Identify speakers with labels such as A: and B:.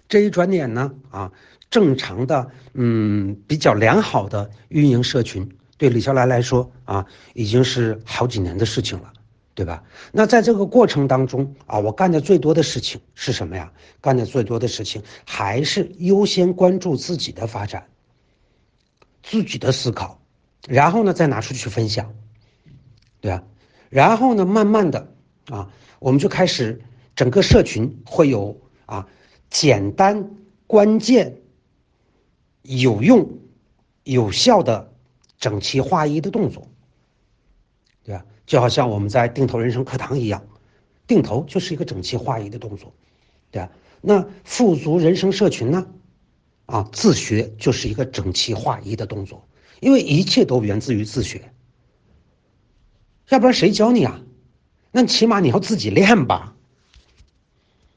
A: 这一转眼呢，正常的，比较良好的运营社群，对李笑来来说已经是好几年的事情了，对吧？那在这个过程当中我干的最多的事情是什么呀？干的最多的事情还是优先关注自己的发展，自己的思考，然后呢再拿出去分享，对吧？然后呢，慢慢的我们就开始整个社群会有简单、关键、有用、有效的整齐划一的动作，对吧？就好像我们在定投人生课堂一样，定投就是一个整齐划一的动作，对吧？那富足人生社群呢？自学就是一个整齐划一的动作，因为一切都源自于自学，要不然谁教你啊？那起码你要自己练吧。